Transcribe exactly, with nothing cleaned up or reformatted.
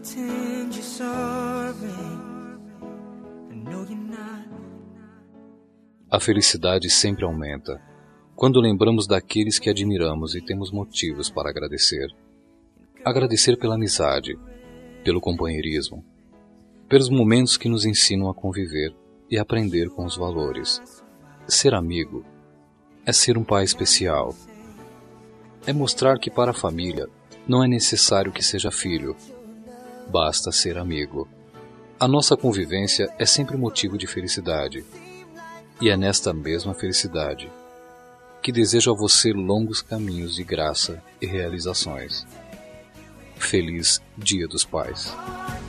pretend you're sorry. I know you're not. A felicidade sempre aumenta quando lembramos daqueles que admiramos e temos motivos para agradecer. Agradecer pela amizade, pelo companheirismo, pelos momentos que nos ensinam a conviver e aprender com os valores. Ser amigo é ser um pai especial. É mostrar que para a família não é necessário que seja filho, basta ser amigo. A nossa convivência é sempre motivo de felicidade, e é nesta mesma felicidade que desejo a você longos caminhos de graça e realizações. Feliz Dia dos Pais.